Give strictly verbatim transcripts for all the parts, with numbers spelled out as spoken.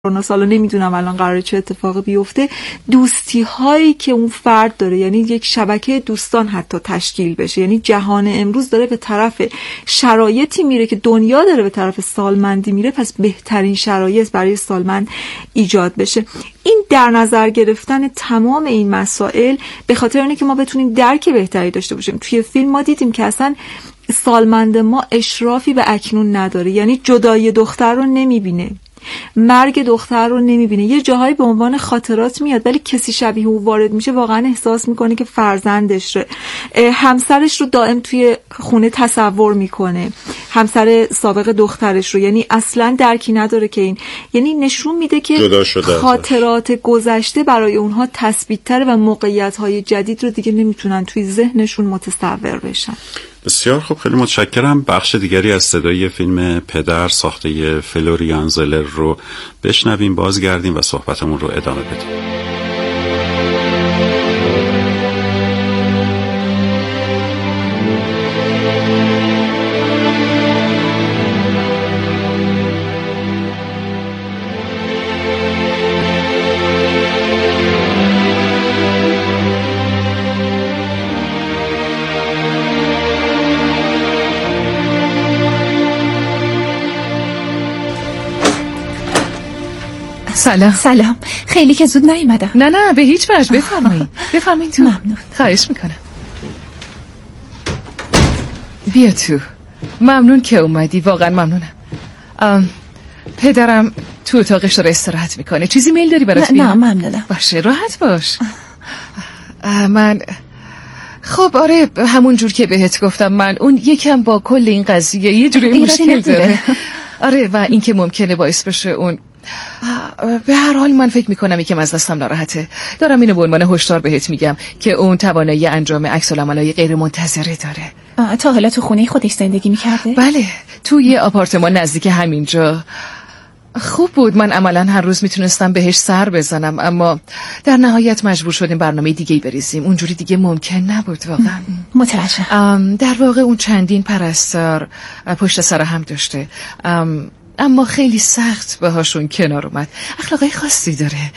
کارناس، حالا نمیدونم الان قراره چه اتفاقی بیفته، دوستی هایی که اون فرد داره، یعنی یک شبکه دوستان حتی تشکیل بشه. یعنی جهان امروز داره به طرف شرایطی میره که دنیا داره به طرف سالمندی میره، پس بهترین شرایط برای سالمند ایجاد بشه. این در نظر گرفتن تمام این مسائل به خاطر اینه که ما بتونیم درک بهتری داشته باشیم. توی فیلم ما دیدیم که اصلا سالمند ما اشرافی به اکنون نداره، یعنی جدای دختر رو نمیبینه، مرگ دختر رو نمیبینه، یه جاهایی به عنوان خاطرات میاد ولی کسی شبیه او وارد میشه واقعا احساس میکنه که فرزندش ره. همسرش رو دائم توی خونه تصور میکنه، همسر سابق دخترش رو، یعنی اصلا درکی نداره که این، یعنی نشون میده که خاطرات گذشته برای اونها تثبیت تره و موقعیت های جدید رو دیگه نمیتونن توی ذهنشون متصور بشن. بسیار خوب، خیلی متشکرم. بخش دیگری از صدای فیلم پدر ساخته فلوریان زلر رو بشنویم، بازگردیم و صحبتمون رو ادامه بدیم. سلام. سلام. خیلی که زود نیومدم. نه نه به هیچ وجه، بفرمایید. بفرمایید تو. ممنون. خواهش میکنم. بیا تو. ممنون که اومدی، واقعا ممنونم. پدرم تو اتاقش داره استراحت میکنه. چیزی میل داری برات بیارم؟ نه ممنونم. باشه راحت باش. من خب آره همون جور که بهت گفتم، من اون یکم با کل این قضیه یه جوری مشکل داره. آره و این که ممکنه باعث بشه اون، به هر حال من فکر میکنم یکم از دستم ناراحته. دارم اینو به عنوان هشدار بهت میگم که اون توانایی انجام عکس العملای غیر منتظره داره. تا حالا تو خونه خودش زندگی میکرده؟ بله، تو یه آپارتمان نزدیک همینجا. خوب بود، من عملا هر روز میتونستم بهش سر بزنم، اما در نهایت مجبور شدیم برنامه دیگه‌ای بریزیم. اونجوری دیگه ممکن نبود واقعا. متوجهم. در واقع اون چندین پرستار پشت سر هم داشته، اما خیلی سخت باهاشون کنار اومد. اخلاقای خاصی داره.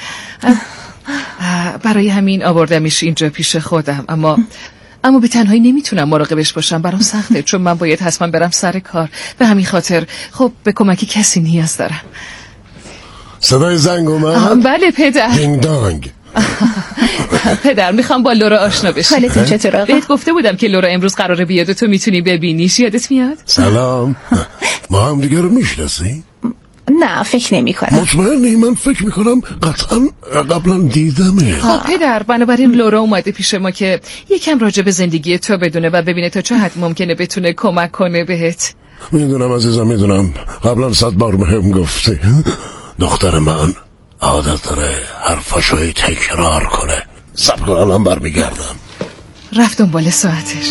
برای همین آوردمش اینجا پیش خودم، اما اما به تنهایی نمیتونم مراقبش باشم، برام سخته چون من باید حتما برم سر کار. به همین خاطر خب به کمک کسی نیاز دارم. صدای زنگ اومد؟ بله پدر. دینگ دانگ. پدر میخوام با لورا آشنا بشم. حالتون چطور آقا؟ بهت گفته بودم که لورا امروز قراره بیاد و تو میتونی ببینیش، یادت میاد؟ سلام. ما هم دیگه رو میشناسی؟ نه فکر نمی کنم. مطمئنی؟ من فکر میکنم قطعا قبلا دیدمه. خب پدر، بنابراین لورا اومده پیش ما که یکم راجع به زندگی تو بدونه و ببینه تا چه حد ممکنه بتونه کمک کنه بهت. میدونم عزیزم، میدونم قبلا صد بار بهم گفتی. دختر من عادت داره حرفاشو تکرار کنه. صبر کن الان برمیگردم. رفت دنبال ساعتش.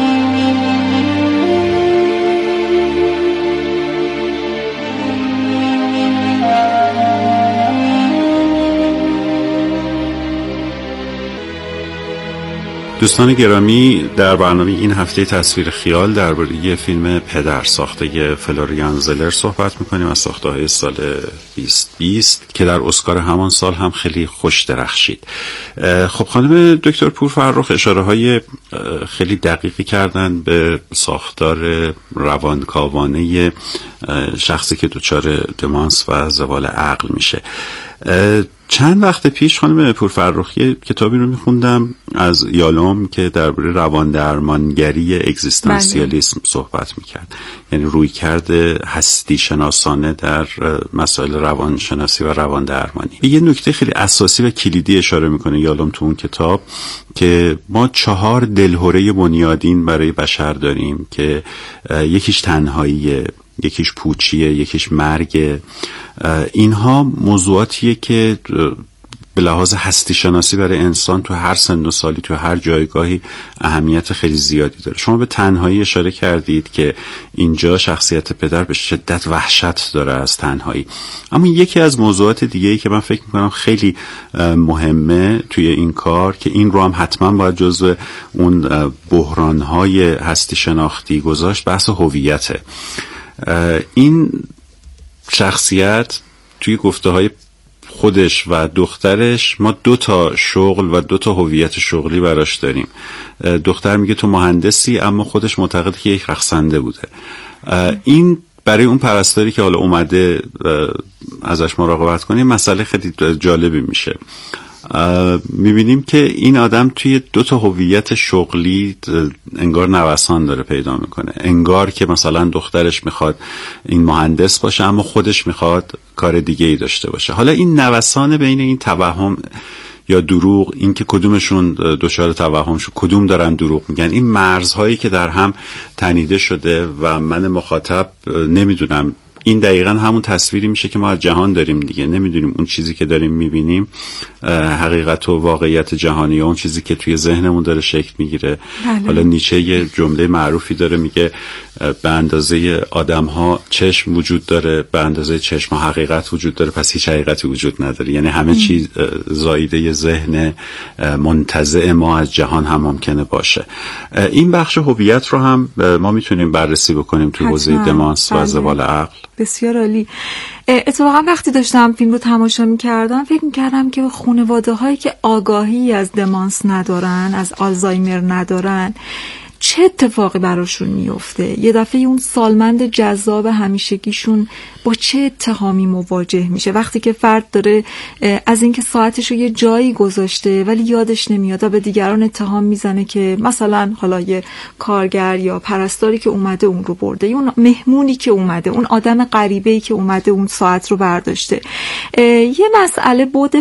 دوستان گرامی، در برنامه این هفته تصویر خیال درباره فیلم پدر ساخته فلوریان زلر صحبت میکنیم از ساخته‌های سال بیست بیست که در اسکار همان سال هم خیلی خوش درخشید. خب خانم دکتر پورفرخ اشاره های خیلی دقیقی کردن به ساختار روانکاوانه شخصی که دچار دمانس و زوال عقل میشه. چند وقت پیش خانم پورفرخی کتابی رو میخوندم از یالوم که درباره روان درمانگری اگزیستانسیالیسم صحبت میکرد، یعنی روی کرده هستی شناسانه در مسائل روانشناسی و روان درمانی. یه نکته خیلی اساسی و کلیدی اشاره میکنه یالوم تو اون کتاب که ما چهار دلهره بنیادین برای بشر داریم که یکیش تنهاییه، یکیش پوچیه، یکیش مرگ. اینها موضوعاتیه که به لحاظ هستی شناسی برای انسان تو هر سن و سالی تو هر جایگاهی اهمیت خیلی زیادی داره. شما به تنهایی اشاره کردید که اینجا شخصیت پدر به شدت وحشت داره از تنهایی، اما یکی از موضوعات دیگه‌ای که من فکر میکنم خیلی مهمه توی این کار که این رو هم حتما باید جزو اون بحران‌های هستی شناختی گذاشت، بحث هویته. این شخصیت توی گفته های خودش و دخترش ما دو تا شغل و دو تا هویت شغلی براش داریم. دختر میگه تو مهندسی، اما خودش معتقده که یک رقصنده بوده. این برای اون پرستاری که حالا اومده ازش مراقبت کنه مسئله خیلی جالبی میشه. میبینیم که این آدم توی دو تا هویت شغلی انگار نوسان داره پیدا میکنه. انگار که مثلا دخترش میخواد این مهندس باشه اما خودش میخواد کار دیگه ای داشته باشه. حالا این نوسان بین این توهم یا دروغ، این که کدومشون دچار توهم شد، کدوم دارن دروغ میگن، این مرزهایی که در هم تنیده شده و من مخاطب نمیدونم. این دقیقاً همون تصویری میشه که ما از جهان داریم دیگه. نمیدونیم اون چیزی که داریم میبینیم حقیقت و واقعیت جهانی یا اون چیزی که توی ذهنمون داره شکل میگیره. بله. حالا نیچه یه جمله معروفی داره، میگه به اندازه آدم‌ها چشم وجود داره، به اندازه چشم حقیقت وجود داره، پس هیچ حقیقتی وجود نداره. یعنی همه چیز زایده ذهن منتزع ما از جهان هم ممکنه باشه. این بخش هویت رو هم ما میتونیم بررسی بکنیم توی حوزه دمانس و زوال عقل. بسیار عالی. اتفاقا وقتی داشتم فیلم رو تماشا می‌کردم فکر می‌کردم که خانواده‌هایی که آگاهی از دمانس ندارن، از آلزایمر ندارن، چه اتفاقی براشون میفته؟ یه دفعه اون سالمند جذاب همیشگیشون با چه اتهامی مواجه میشه وقتی که فرد داره از اینکه ساعتش رو یه جایی گذاشته ولی یادش نمیاد و به دیگران اتهام میزنه که مثلا حالا یه کارگر یا پرستاری که اومده اون رو برده، یا اون مهمونی که اومده، اون آدم غریبه‌ای که اومده اون ساعت رو برداشته. یه مسئله بود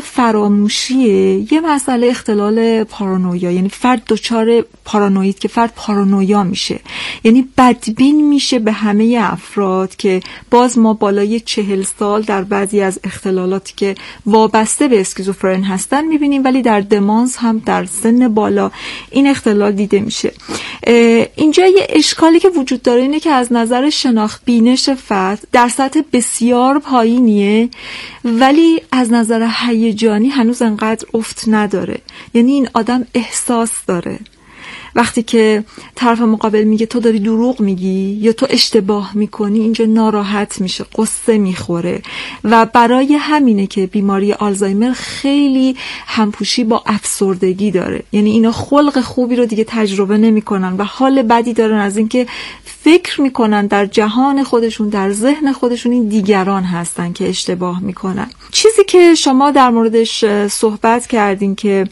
فراموشیه، یه مسئله اختلال پارانویا، یعنی فرد دچار پارانوید که فرد پارانویا میشه، یعنی بدبین میشه به همه افراد که باز ما بالای چهل سال در بعضی از اختلالاتی که وابسته به اسکیزوفرن هستن میبینیم، ولی در دمانس هم در سن بالا این اختلال دیده میشه. اینجا یه اشکالی که وجود داره اینه که از نظر شناخت بینش فرد در سطح بسیار پایینیه، ولی از نظر هیجانی هنوز انقدر افت نداره. یعنی این آدم احساس داره وقتی که طرف مقابل میگه تو داری دروغ میگی یا تو اشتباه میکنی، اینجا ناراحت میشه، قصه میخوره و برای همینه که بیماری آلزایمر خیلی همپوشی با افسردگی داره. یعنی اینا خلق خوبی رو دیگه تجربه نمیکنن و حال بدی دارن از اینکه فکر میکنن در جهان خودشون، در ذهن خودشون این دیگران هستن که اشتباه میکنن. چیزی که شما در موردش صحبت کردین که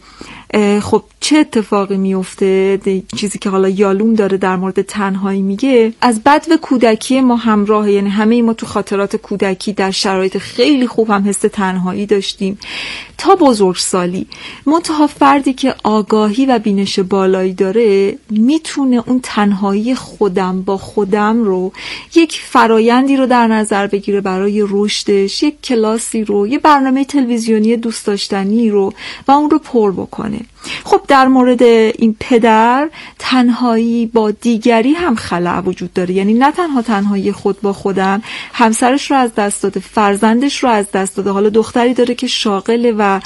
خب چه اتفاقی میفته، چیزی که حالا یالوم داره در مورد تنهایی میگه، از بدو کودکی ما همراه. یعنی همه ما تو خاطرات کودکی در شرایط خیلی خوب هم حس تنهایی داشتیم تا بزرگسالی. منتها فردی که آگاهی و بینش بالایی داره میتونه اون تنهایی خودم با خودم رو یک فرایندی رو در نظر بگیره برای رشدش، یک کلاسی رو، یه برنامه تلویزیونی دوست داشتنی رو و اون رو پر بکنه. خب در مورد این پدر تنهایی با دیگری هم خلأ وجود داره. یعنی نه تنها تنهایی خود با خودم، همسرش رو از دست داده، فرزندش رو از دست داده، حالا دختری داره که شاغله و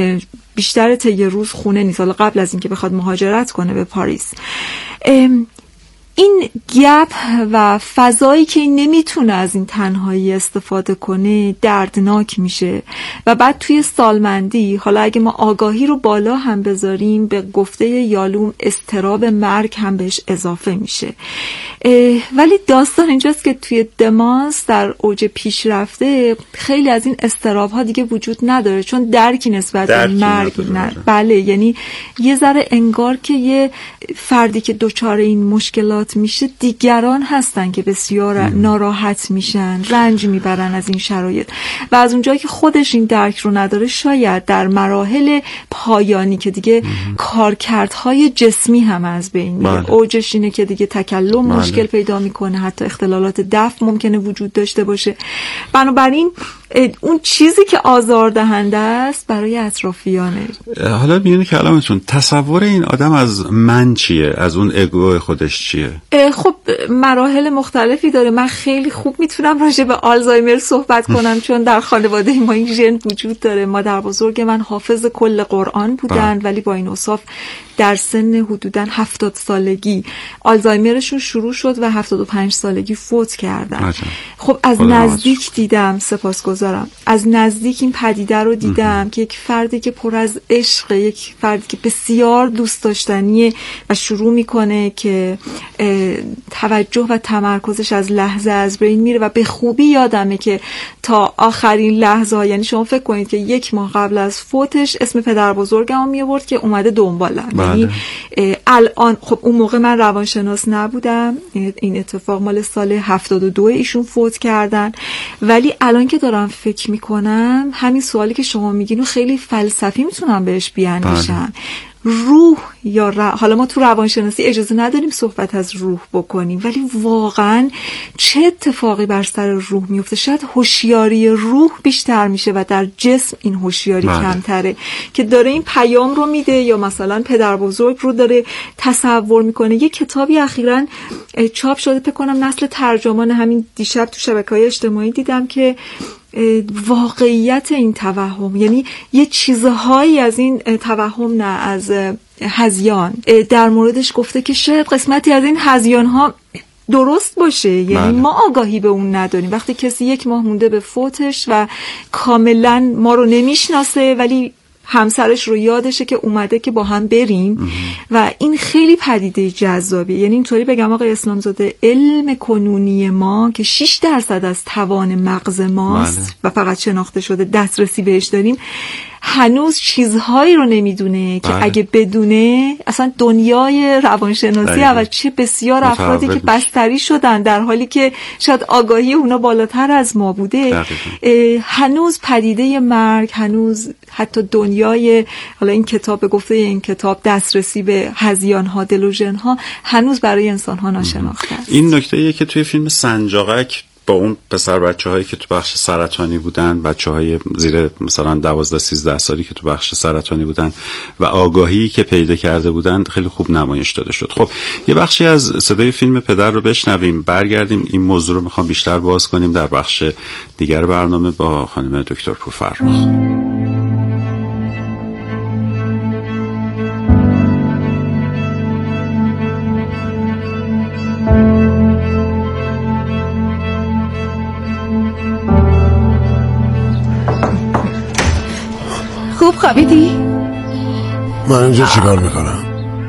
بیشتر طی روز خونه نیست، حالا قبل از اینکه بخواد مهاجرت کنه به پاریس. این گپ و فضایی که این نمیتونه از این تنهایی استفاده کنه دردناک میشه و بعد توی سالمندی، حالا اگه ما آگاهی رو بالا هم بذاریم، به گفته یالوم اضطراب مرگ هم بهش اضافه میشه. ولی داستان اینجاست که توی دمانس در اوج پیشرفته خیلی از این اضطراب ها دیگه وجود نداره، چون درکی نسبت به مرگ نه. بله، یعنی یه ذره انگار که یه فردی که دچار این مشکلات میشه دیگران هستن که بسیار ناراحت میشن، رنج میبرن از این شرایط و از اونجایی که خودش این درک رو نداره، شاید در مراحل پایانی که دیگه کارکردهای جسمی هم از بین میره، اوجش اینه که دیگه تکلم بله. مشکل پیدا میکنه، حتی اختلالات دفع ممکنه وجود داشته باشه. بنابراین اون چیزی که آزاردهنده است برای اطرافیانه. حالا میونه کلامتون، تصور این آدم از من چیه؟ از اون اگو خودش چیه؟ خب مراحل مختلفی داره. من خیلی خوب میتونم راجع به آلزایمر صحبت کنم چون در خانواده ما این ژن وجود داره. مادر بزرگ من حافظ کل قرآن بودن ولی با این اوصاف در سن حدوداً هفتاد سالگی آلزایمرشون شروع شد و هفتاد و پنج سالگی فوت کردن. خب از نزدیک دیدم، سپاسگزارم بگذارم. از نزدیک این پدیده رو دیدم که یک فردی که پر از عشق، یک فردی که بسیار دوست داشتنیه و شروع میکنه که توجه و تمرکزش از لحظه از بین میره و به خوبی یادمه که تا آخرین لحظه، یعنی شما فکر کنید که یک ماه قبل از فوتش اسم پدر بزرگم می آورد که اومده دنبالم. یعنی الان خب اون موقع من روانشناس نبودم، این اتفاق مال سال هفتاد و دو ایشون فوت کردن، ولی الان که دارم فکر میکنم همین سوالی که شما میگین خیلی فلسفی میتونم بهش بیاندیشم. روح یا ر... حالا ما تو روانشناسی اجازه نداریم صحبت از روح بکنیم، ولی واقعا چه اتفاقی بر سر روح میفته؟ شاید هوشیاری روح بیشتر میشه و در جسم این هوشیاری کمتره که داره این پیام رو میده، یا مثلا پدر بزرگ رو داره تصور میکنه. یه کتابی اخیراً چاپ شده، فکر کنم نسل ترجمان، همین دیشب تو شبکه‌های اجتماعی دیدم که واقعیت این توهم، یعنی یه چیزهایی از این توهم، نه از هذیان، در موردش گفته که شاید قسمتی از این هذیان ها درست باشه. یعنی بله. ما آگاهی به اون نداریم. وقتی کسی یک ماه مونده به فوتش و کاملا ما رو نمیشناسه ولی همسرش رو یادشه که اومده که با هم بریم ام. و این خیلی پدیده جذابیه. یعنی اینطوری بگم آقای اسلامزاده، علم کنونی ما که شش درصد از توان مغز ماست بله. و فقط شناخته شده، دسترسی بهش داریم، هنوز چیزهایی رو نمیدونه که بله. اگه بدونه اصلا دنیای روانشناسی اول چه بسیار افرادی که بستری شدن در حالی که شاید آگاهی اونا بالاتر از ما بوده، هنوز پدیده مرگ، هنوز حتی دنیای، حالا این کتاب گفته این کتاب دسترسی به هذیان ها، دلوژن ها، هنوز برای انسان ها ناشناخته است. این نکته ایه که توی فیلم سنجاقک با اون پسر بچه هایی که تو بخش سرطانی بودن، بچه های زیر مثلا دوازده سیزده سالی که تو بخش سرطانی بودن و آگاهی که پیدا کرده بودن خیلی خوب نمایش داده شد. خب یه بخشی از صدای فیلم پدر رو بشنویم، برگردیم این موضوع رو میخوام بیشتر باز کنیم در بخش دیگر برنامه با خانم دکتر پورفرخ. خوب خوابیدی؟ من اینجا چیکار میکنم؟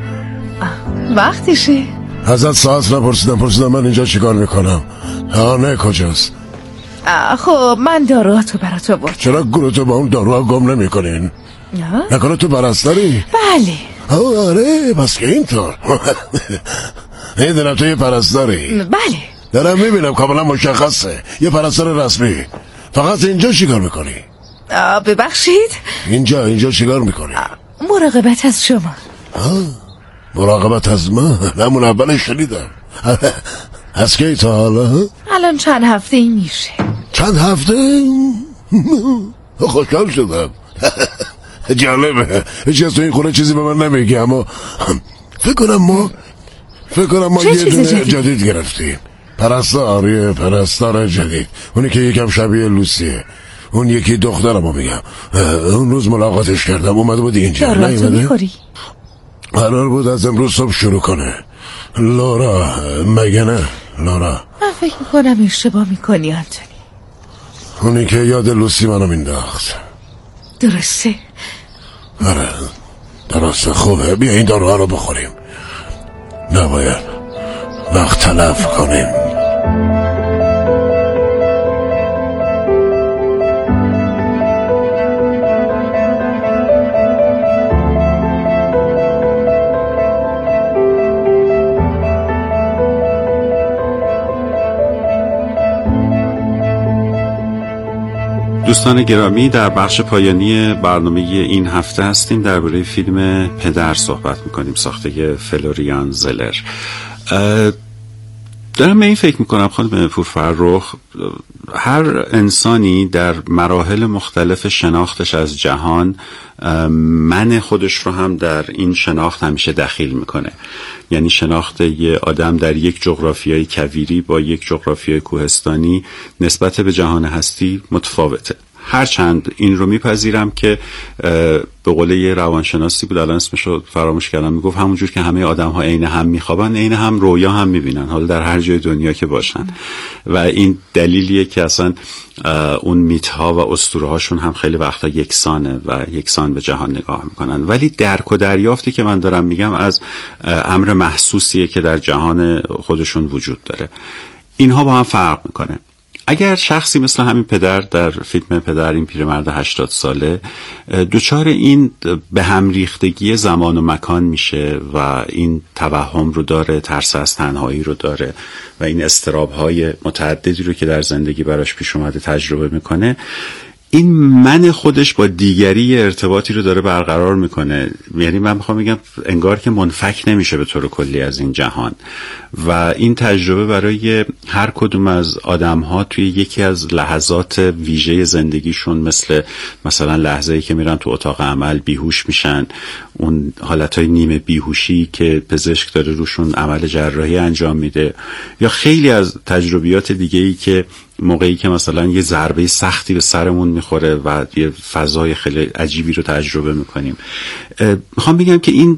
وقتشه. ازت ساعت نپرسیدم، پرسیدم من اینجا چیکار میکنم؟ خانه کجاست؟ خب من داروهاتو برات آوردم. چرا گروتو با اون داروها گم نمیکنین؟ نکنه تو پرستاری؟ بله. آره پس که اینطور. میدونم تو یه پرستاری. بله. دارم میبینم کاملا مشخصه، یه پرستار رسمی. فقط اینجا چیکار میکنی؟ ببخشید؟ اینجا اینجا چیکار میکنی؟ مراقبت از شما. مراقبت از من؟ همون اولش شنیدم. از کی تا حالا؟ الان چند هفته این میشه. چند هفته؟ خوشحال شدم. جالبه، هیچ از تو این خونه چیزی به من نمیگه، اما فکر کنم ما فکر کنم ما یه دونه جدید, جدید گرفتیم. پرستار، یه پرستار جدید، اونی که یکم شبیه لوسیه. اون یکی دخترمو میگم، اون روز ملاقاتش کردم، اومده بود اینجا. داراتو میخوری؟ قرار بود از امروز صبح شروع کنه. لورا، مگه نه لورا؟ من فکر میکنم اشتباه میکنی آنتونی. اونی که یاد لوسی منو مینداخت. درسته؟ آره درسته. خوبه، بیا این داروها رو بخوریم، نباید وقت تلف کنیم. دوستان گرامی، در بخش پایانی برنامه این هفته هستیم، درباره فیلم پدر صحبت میکنیم، ساخته فلوریان زلر. دارم به این فکر میکنم خانم پورفرخ، هر انسانی در مراحل مختلف شناختش از جهان من خودش رو هم در این شناخت همیشه دخیل میکنه. یعنی شناخت یه آدم در یک جغرافیای کویری با یک جغرافیای کوهستانی نسبت به جهان هستی متفاوته. هرچند این رو میپذیرم که به قول یه روانشناسی بود الان اسمشو فراموش کردم، میگفت همونجور که همه آدم ها عین هم میخوابن عین هم رویا هم میبینن، حالا در هر جای دنیا که باشن. و این دلیلیه که اصلا اون میت ها و اسطوره هاشون هم خیلی وقتا یکسانه و یکسان به جهان نگاه میکنن. ولی درک و دریافتی که من دارم میگم از امر محسوسیه که در جهان خودشون وجود داره. اینها با هم فرق میکنه. اگر شخصی مثل همین پدر در فیلم پدر، این پیرمرد هشتاد ساله، دوچار این به هم ریختگی زمان و مکان میشه و این توهم رو داره، ترس از تنهایی رو داره و این اضطراب‌های متعددی رو که در زندگی براش پیش اومده تجربه میکنه، این من خودش با دیگری ارتباطی رو داره برقرار میکنه. یعنی من میخوام بگم انگار که منفک نمیشه به طور کلی از این جهان و این تجربه برای هر کدوم از آدم ها توی یکی از لحظات ویژه زندگیشون، مثل مثلا لحظه‌ای که میرن تو اتاق عمل بیهوش میشن، اون حالتهای نیمه بیهوشی که پزشک داره روشون عمل جراحی انجام میده، یا خیلی از تجربیات دیگه‌ای که موقعی که مثلا یه ضربه سختی به سرمون میخوره و یه فضای خیلی عجیبی رو تجربه میکنیم. میخوام بگم که این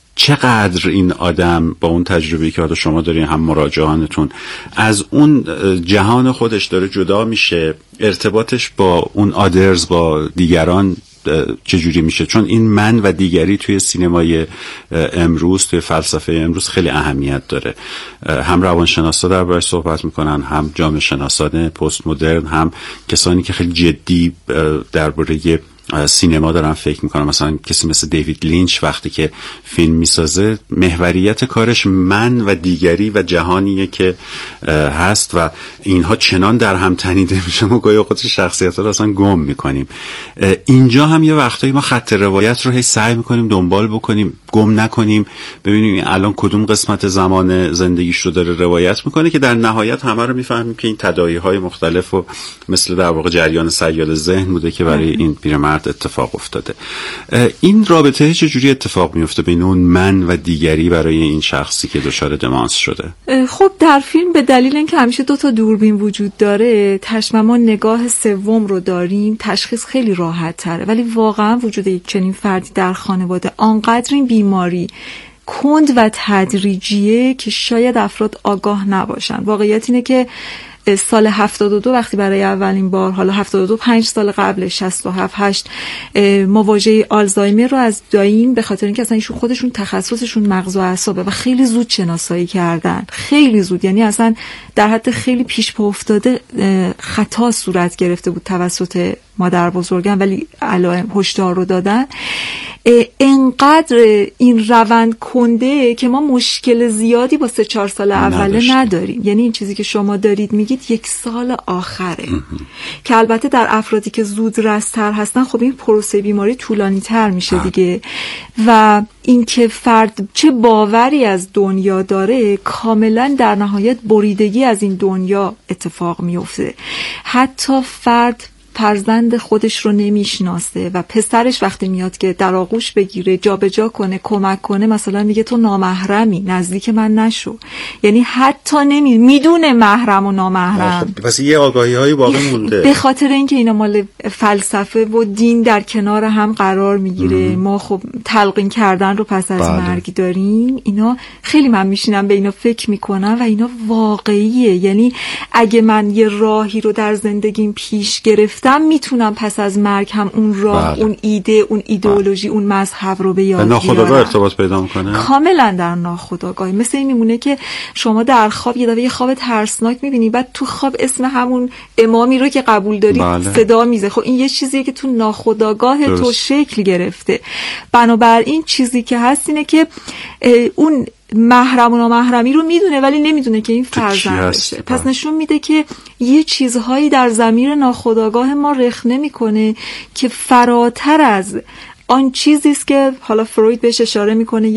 چقدر این آدم با اون تجربه‌ای که حالا شما دارین، هم مراجعانتون، از اون جهان خودش داره جدا میشه، ارتباطش با اون آدرز، با دیگران چجوری میشه. چون این من و دیگری توی سینمای امروز، توی فلسفه امروز خیلی اهمیت داره. هم روانشناسا دربارش صحبت میکنن، هم جامعه شناسان پست مدرن، هم کسانی که خیلی جدی درباره سینما دارن فکر میکنم. مثلا کسی مثل دیوید لینچ وقتی که فیلم میسازه، محوریت کارش من و دیگری و جهانیه که هست و اینها چنان در هم تنیده میشه ما گاهی اوقات شخصیت ها رو اصلا گم میکنیم. اینجا هم یه وقتایی ما خط روایت رو هی سعی میکنیم دنبال بکنیم، گم نکنیم، ببینیم الان کدوم قسمت زمان زندگیش رو داره روایت میکنه، که در نهایت همه رو میفهمیم که این تداعی های مختلف و مثل در واقع جریان سیال ذهن بوده که برای این پیرمرد اتفاق افتاده. این رابطه چجوری اتفاق میفته بین اون من و دیگری برای این شخصی که دچار دمانس شده؟ خب در فیلم به دلیل اینکه همیشه دو تا دوربین وجود داره، تشخیص ما نگاه سوم رو داریم، تشخیص خیلی راحت تره. ولی واقعا وجود یک چنین فردی در خانواده آنقدر این بیماری کند و تدریجیه که شاید افراد آگاه نباشن. واقعیت اینه که سال هفتاد و دو وقتی برای اولین بار، حالا هفتاد و دو پنج سال قبل، شصت و هفت هشت، مواجهه آلزایمر رو از داییم، به خاطر اینکه اصلا ایشون خودشون تخصصشون مغز و اعصابه و خیلی زود شناسایی کردن، خیلی زود، یعنی اصلا در حد خیلی پیش پا افتاده خطا صورت گرفته بود توسط مادر بزرگم، ولی علائم هشدار رو دادن. انقدر این روند کنده که ما مشکل زیادی با سه چهار سال اوله نداریم. یعنی این چیزی که شما دارید میگید یک سال آخره که البته در افرادی که زود رستر هستن خب این پروسه بیماری طولانی تر میشه دیگه. و این که فرد چه باوری از دنیا داره، کاملا در نهایت بریدگی از این دنیا اتفاق میفته. حتی فرد فرزند خودش رو نمیشناسه و پسرش وقتی میاد که در آغوش بگیره، جا به جا کنه، کمک کنه، مثلا میگه تو نامحرمی، نزدیک من نشو. یعنی حتی نمی میدونه محرم و نامحرم. پس یه آگاهی هایی باقی مونده. به خاطر اینکه اینا مال فلسفه و دین در کنار هم قرار میگیره، ما خب تلقین کردن رو پس از بله. مرگ داریم. اینا خیلی من میشینم به اینا فکر میکنم و اینا واقعیه. یعنی اگه من یه راهی رو در زندگیم پیش گرفتم، میتونم پس از مرگ هم اون راه، بله. اون ایده، اون ایدئولوژی، بله. اون مذهب رو به یاد بیارم. ناخودآگاه ارتباط پیدا میکنه. کاملا در ناخودآگاه. مثل این میمونه که شما در خواب یه دفعه یه خواب ترسناک میبینی، بعد تو خواب اسم همون امامی رو که قبول داری بله. صدا میزه. خب این یه چیزیه که تو ناخودآگاه درست. تو شکل گرفته. بنابراین چیزی که هست اینه که اون محرم و نامحرمی رو میدونه ولی نمیدونه که این فرزند بشه. پس نشون میده که یه چیزهایی در ضمیر ناخودآگاه ما رخ نمیکنه که فراتر از آن چیزی است که حالا فروید بهش اشاره میکنه، یه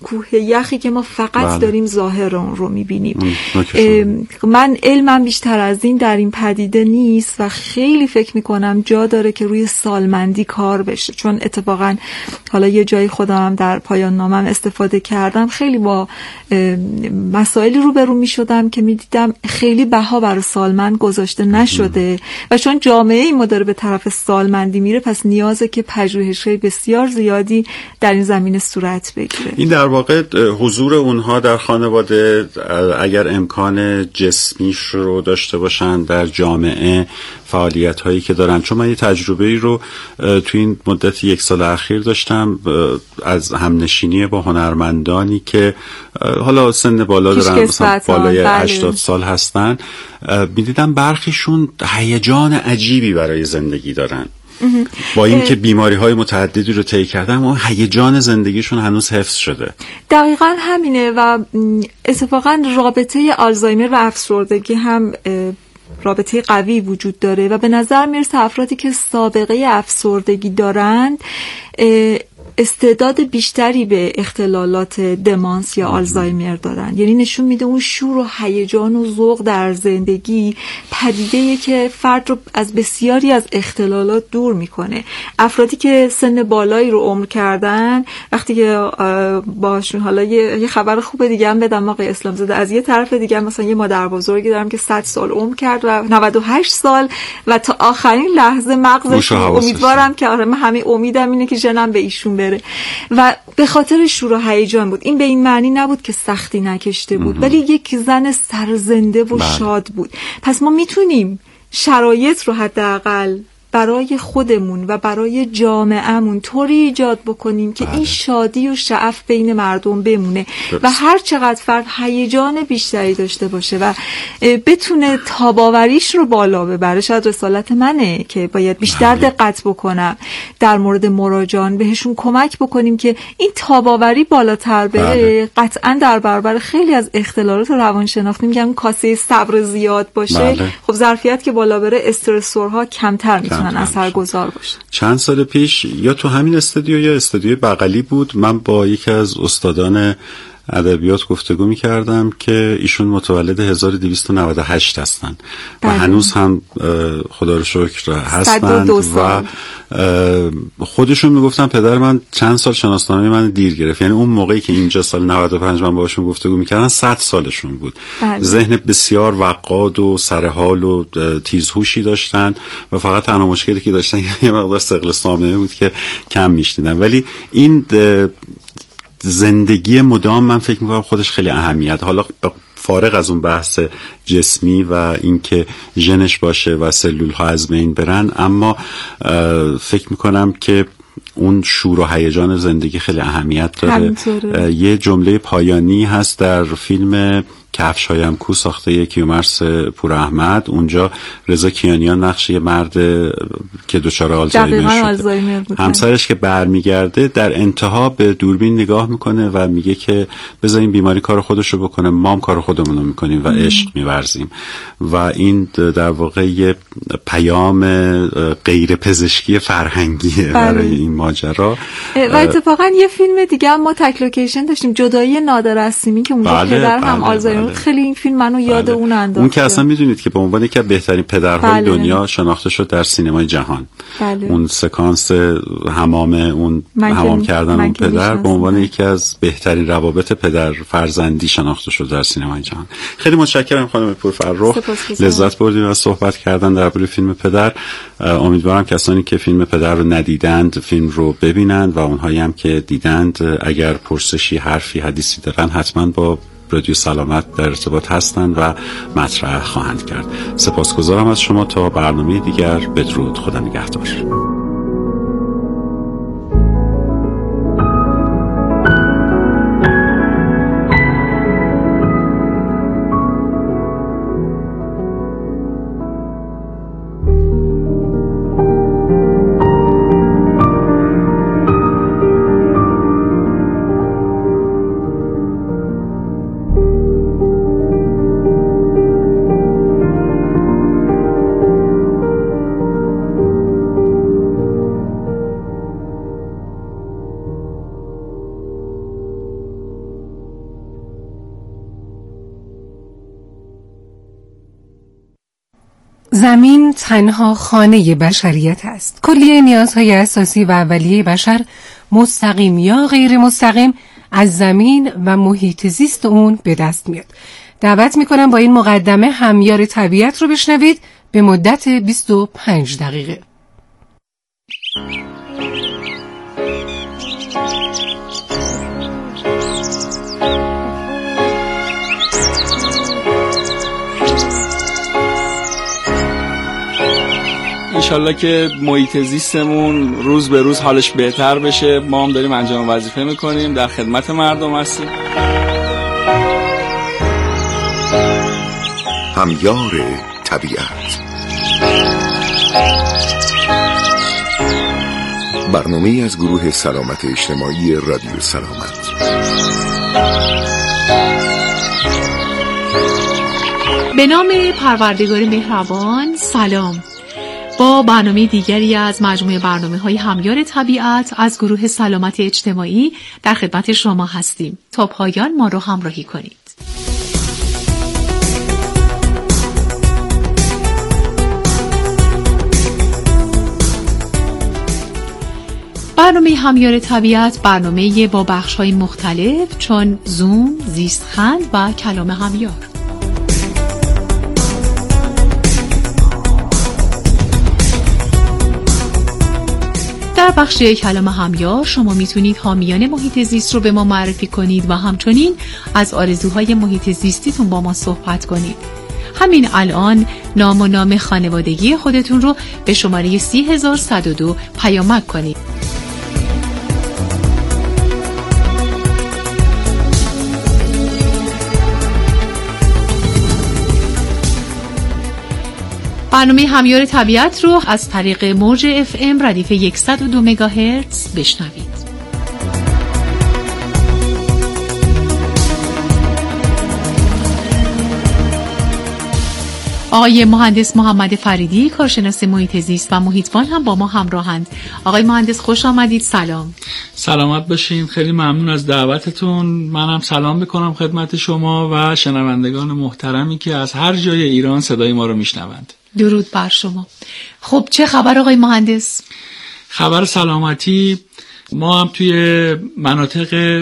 کوه یخی که ما فقط بله. داریم ظاهر اون رو میبینیم. من علمم بیشتر از این در این پدیده نیست و خیلی فکر میکنم جا داره که روی سالمندی کار بشه، چون اتفاقا حالا یه جایی خودم در پایان نامم استفاده کردم، خیلی با مسائلی روبرو میشدم که میدیدم خیلی بها برای سالمند گذاشته نشده و چون جامعه این ما داره به طرف سالمندی میره، پس نیازه که پژوهش‌های بسیار زیادی در این زمینه صورت بگیره. این در واقع حضور اونها در خانواده اگر امکان جسمیش رو داشته باشن در جامعه، فعالیت هایی که دارن، چون من یه تجربه ای رو تو این مدت یک سال اخیر داشتم از همنشینی با هنرمندانی که حالا سن بالا دارن، مثلا بالای هشتاد سال هستن، میدیدم برخیشون هیجان عجیبی برای زندگی دارن، با اینکه بیماری های متعددی رو طی کردن اما هیجان زندگیشون هنوز حفظ شده. دقیقاً همینه و اتفاقاً رابطه آلزایمر و افسردگی هم رابطه قوی وجود داره و به نظر میرسه افرادی که سابقه افسردگی دارند استعداد بیشتری به اختلالات دمانس یا آلزایمر دارن. یعنی نشون میده اون شور و هیجان و ذوق در زندگی پدیده‌ایه که فرد رو از بسیاری از اختلالات دور میکنه. افرادی که سن بالایی رو عمر کردن، وقتی که باشون حالا یه, یه خبر خوب دیگه هم بدم آقای اسلام زاده، از یه طرف دیگه مثلا یه مادر بزرگی دارم که صد سال عمر کرد و نود و هشت سال و تا آخرین لحظه مغزش، امیدوارم که آره من همه امیدم اینه که ژنم به ایشون بره و به خاطر شور و هیجان بود. این به این معنی نبود که سختی نکشته بود، ولی یک زن سرزنده و بله. شاد بود. پس ما میتونیم شرایط رو حداقل برای خودمون و برای جامعهمون طوری ایجاد بکنیم که بله. این شادی و شعف بین مردم بمونه درست. و هر چقدر فرد هیجان بیشتری داشته باشه و بتونه تاباوریش رو بالا ببره. شاید رسالت منه که باید بیشتر بله. دقت بکنم در مورد مراجعان، بهشون کمک بکنیم که این تاباوری بالاتر بره. بله. قطعا در برابر خیلی از اختلالات روانشناختی میگن کاسه صبر زیاد باشه، بله. خب ظرفیت که بالا بره استرسورها کمتر میتونن اثرگذار باشه. چند سال پیش یا تو همین استودیو یا استودیو بغلی بود، من با یکی از استادان ادبیات گفتگو می‌کردم که ایشون متولد هزار و دویست و نود و هشت هستن و هنوز هم خدا رو شکر هستن و خودشون میگفتن پدر من چند سال شناسنامه من دیر گرفت. یعنی اون موقعی که اینجا سال نود و پنج من باهاشون گفتگو می‌کردن صد سالشون بود. بله. ذهن بسیار وقاد و سرحال و تیزهوشی داشتن و فقط تنها مشکلی که داشتن یه مقدار ثقل سامعه بود که کم میشنیدن. ولی این زندگی مدام من فکر میکنم خودش خیلی اهمیت، حالا فارغ از اون بحث جسمی و اینکه ژنش باشه و سلول ها از بین برن، اما فکر میکنم که اون شور و هیجان زندگی خیلی اهمیت داره. یه جمله پایانی هست در فیلم کفش‌هایم کو ساخته کیومرث پور احمد، اونجا رضا کیانیان نقش یه مرد که دچار آلزایمر شده، همسرش که برمیگرده در انتها به دوربین نگاه میکنه و میگه که بذارین بیماری کار خودشو بکنه، ما هم کار خودمون رو میکنیم و عشق میورزیم. و این در واقع یه پیام غیر پزشکی فرهنگیه برای این ماجرا. و اتفاقا یه فیلم دیگه هم ما تک لوکیشن داشتیم، جدایی نادر اسیمی، که اونجا بله، پدر هم بله، آلزایمر. خیلی این فیلم منو یاد بله. اون انداخت. اون که اصلا میدونید که به عنوان یکی از بهترین پدرهای بله. دنیا شناخته شد در سینمای جهان. بله. اون سکانس حمام اون حمام کردن اون پدر به عنوان یکی از بهترین روابط پدر فرزندی شناخته شد در سینمای جهان. خیلی متشکرم خانم پورفرخ، لذت بردیم از صحبت کردن درباره فیلم پدر. امیدوارم کسانی که فیلم پدر رو ندیدند فیلم رو ببینند و اونهایی هم که دیدند اگر پرسشی، حرفی، حدیثی دارن حتما با رادیو سلامت در ارتباط هستند و مطرح خواهند کرد. سپاسگزارم از شما. تا برنامه دیگر، بدرود، خدا نگهدار. زمین تنها خانه بشریت است. کلیه نیازهای اساسی و اولیه بشر مستقیم یا غیر مستقیم از زمین و محیط زیست اون به دست میاد. دعوت میکنم با این مقدمه همیار طبیعت رو بشنوید به مدت بیست و پنج دقیقه. انشالله که محیط زیستمون روز به روز حالش بهتر بشه. ما هم داریم انجام وظیفه میکنیم، در خدمت مردم هستیم. همیار طبیعت، برنامه از گروه سلامت اجتماعی رادیو سلامت. به نام پروردگار مهربان. سلام. با برنامه دیگری از مجموعه برنامه‌های همیار طبیعت از گروه سلامت اجتماعی در خدمت شما هستیم. تا پایان ما رو همراهی کنید. برنامه همیار طبیعت برنامه با بخش‌های مختلف چون زوم، زیستخند و کلام همیار. در بخش کلام همیار شما میتونید حامیان محیط زیست رو به ما معرفی کنید و همچنین از آرزوهای محیط زیستیتون با ما صحبت کنید. همین الان نام و نام خانوادگی خودتون رو به شماره سی هزار صد و دو پیامک کنید. برنامه همیار طبیعت رو از طریق موج اف ام ردیف صد و دو مگاهرتز بشنوید. آقای مهندس محمد فریدی، کارشناس محیط زیست و محیطبان هم با ما همراهند. آقای مهندس خوش آمدید. سلام. سلامت باشین. خیلی ممنون از دعوتتون. منم سلام میکنم خدمت شما و شنوندگان محترمی که از هر جای ایران صدای ما رو میشنوند. درود بر شما. خب چه خبر آقای مهندس؟ خبر سلامتی. ما هم توی مناطق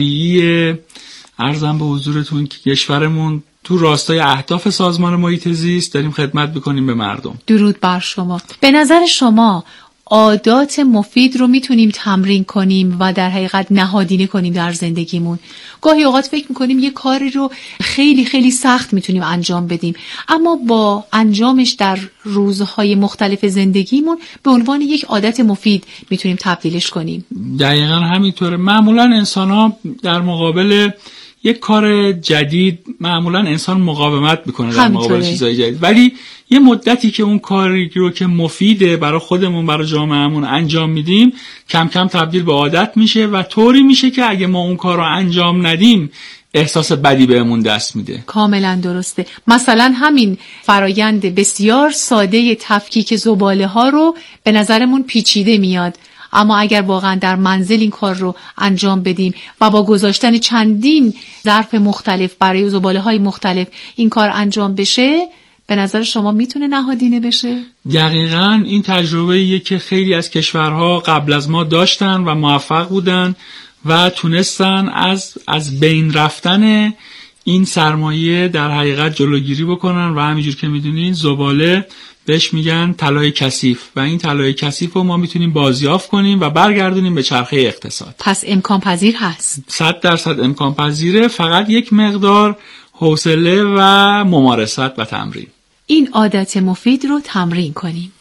طبیعی عرضم به حضورتون که کشورمون تو راستای اهداف سازمان محیط زیست داریم خدمت بکنیم به مردم. درود بر شما. به نظر شما عادات مفید رو میتونیم تمرین کنیم و در حقیقت نهادینه کنیم در زندگیمون؟ گاهی اوقات فکر میکنیم یه کاری رو خیلی خیلی سخت میتونیم انجام بدیم، اما با انجامش در روزهای مختلف زندگیمون به عنوان یک عادت مفید میتونیم تبدیلش کنیم. دقیقاً همینطوره. معمولاً انسان‌ها در مقابل یک کار جدید معمولا انسان مقاومت میکنه در مقابل چیزای جدید، ولی یه مدتی که اون کاری رو که مفیده برای خودمون برای جامعهمون انجام میدیم کم کم تبدیل به عادت میشه و طوری میشه که اگه ما اون کار رو انجام ندیم احساس بدی بهمون دست میده. کاملا درسته. مثلا همین فرایند بسیار ساده تفکیک زباله ها رو به نظرمون پیچیده میاد، اما اگر واقعا در منزل این کار رو انجام بدیم و با گذاشتن چندین ظرف مختلف برای زباله‌های مختلف این کار انجام بشه، به نظر شما میتونه نهادینه بشه؟ دقیقاً این تجربه‌ایه که خیلی از کشورها قبل از ما داشتن و موفق بودن و تونستن از از بین رفتن این سرمایه در حقیقت جلوگیری بکنن و همینجور که میدونین زباله بهش میگن طلای کثیف و این طلای کثیف رو ما میتونیم بازیافت کنیم و برگردونیم به چرخه اقتصاد. پس امکان پذیر هست. صد درصد امکان پذیره، فقط یک مقدار حوصله و ممارست و تمرین. این عادت مفید رو تمرین کنیم.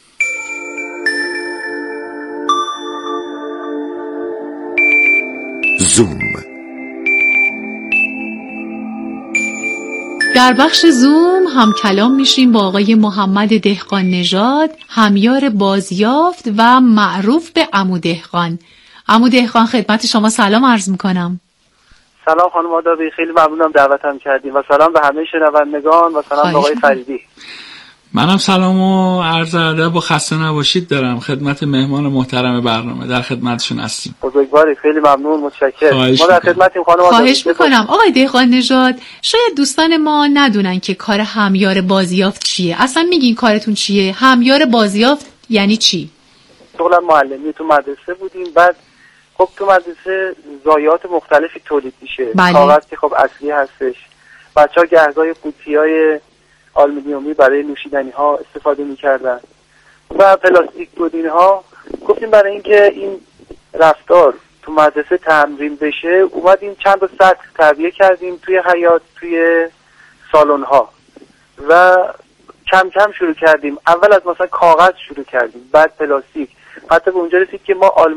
زوم. در بخش زوم هم کلام میشیم با آقای محمد دهقان نژاد، همیار بازیافت و معروف به عمو دهقان. عمو دهقان خدمت شما سلام عرض میکنم. سلام خانم آدابی، خیلی ممنونم دعوتم کردیم و سلام به همه شنوندگان و سلام به آقای فریدی. منم سلام و عرض ادب و خسته نباشید دارم خدمت مهمان محترم برنامه، در خدمتشون هستیم. بزرگواری، خیلی ممنون، متشکرم. ما در خدمتیم خانم. خواهش میکنم. آقای دهقان نژاد، شاید دوستان ما ندونن که کار همیار بازیافت چیه. اصلا میگین کارتون چیه؟ همیار بازیافت یعنی چی؟ شغلم معلمی تو مدرسه بودیم، بعد خب تو مدرسه ضایعات مختلفی تولید میشه. بله. کاغذ که خب اصلی هستش. بچه‌ها گهگاهی قوطی‌های آلومینیومی برای نوشیدنی ها استفاده می‌کردن و پلاستیک گودین ها. گفتیم برای اینکه این رفتار تو مدرسه تمرین بشه، اومدیم چند تا سطح تعبیه کردیم توی حیاط، توی سالن ها و کم کم شروع کردیم. اول از مثلا کاغذ شروع کردیم، بعد پلاستیک، حتی به اونجا رسید که ما